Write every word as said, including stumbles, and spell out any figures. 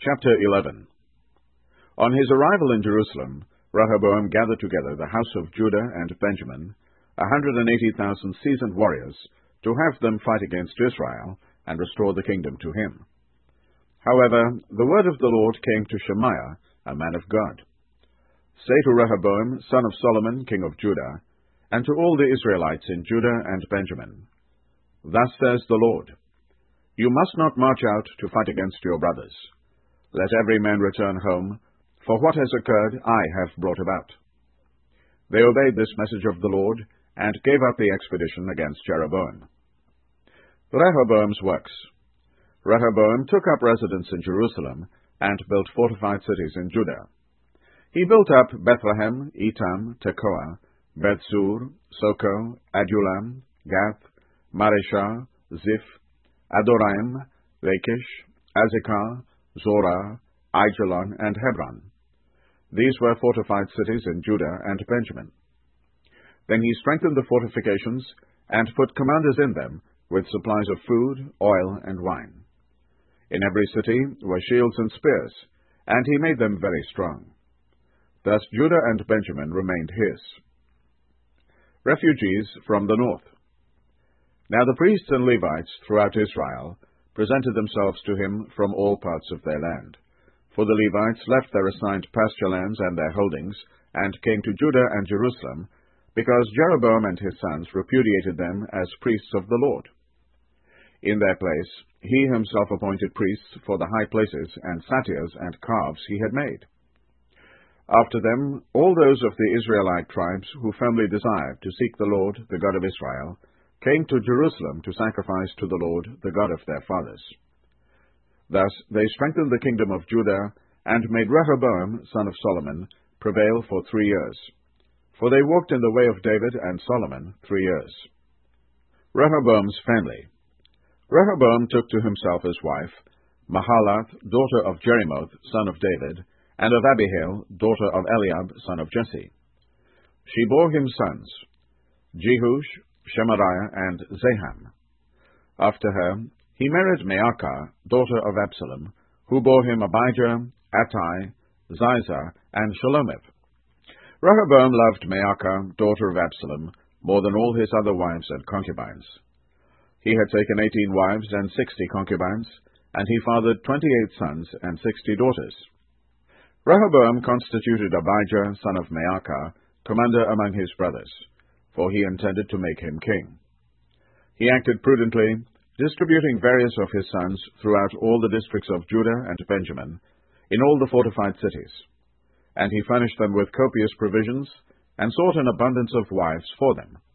Chapter eleven. On his arrival in Jerusalem, Rehoboam gathered together the house of Judah and Benjamin, a hundred and eighty thousand seasoned warriors, to have them fight against Israel and restore the kingdom to him. However, the word of the Lord came to Shemaiah, a man of God. Say to Rehoboam, son of Solomon, king of Judah, and to all the Israelites in Judah and Benjamin, Thus says the Lord, You must not march out to fight against your brothers. Let every man return home, for what has occurred I have brought about. They obeyed this message of the Lord, and gave up the expedition against Jeroboam. Rehoboam's works. Rehoboam took up residence in Jerusalem, and built fortified cities in Judah. He built up Bethlehem, Etam, Tekoa, Bethsur, Soko, Adullam, Gath, Mareshah, Ziph, Adoraim, Lachish, Azekah, Zorah, Aijalon, and Hebron. These were fortified cities in Judah and Benjamin. Then he strengthened the fortifications, and put commanders in them, with supplies of food, oil, and wine. In every city were shields and spears, and he made them very strong. Thus Judah and Benjamin remained his. Refugees from the north. Now the priests and Levites throughout Israel presented themselves to him from all parts of their land. For the Levites left their assigned pasture lands and their holdings, and came to Judah and Jerusalem, because Jeroboam and his sons repudiated them as priests of the Lord. In their place he himself appointed priests for the high places and satyrs and calves he had made. After them all those of the Israelite tribes who firmly desired to seek the Lord, the God of Israel, came to Jerusalem to sacrifice to the Lord, the God of their fathers. Thus they strengthened the kingdom of Judah, and made Rehoboam, son of Solomon, prevail for three years. For they walked in the way of David and Solomon three years. Rehoboam's family. Rehoboam took to himself as wife Mahalath, daughter of Jerimoth, son of David, and of Abihail, daughter of Eliab, son of Jesse. She bore him sons, Jehush, Shemariah, and Zaham. After her, he married Maacah, daughter of Absalom, who bore him Abijah, Attai, Ziza, and Shalomith. Rehoboam loved Maacah, daughter of Absalom, more than all his other wives and concubines. He had taken eighteen wives and sixty concubines, and he fathered twenty-eight sons and sixty daughters. Rehoboam constituted Abijah, son of Maacah, commander among his brothers, for he intended to make him king. He acted prudently, distributing various of his sons throughout all the districts of Judah and Benjamin, in all the fortified cities. And he furnished them with copious provisions, and sought an abundance of wives for them.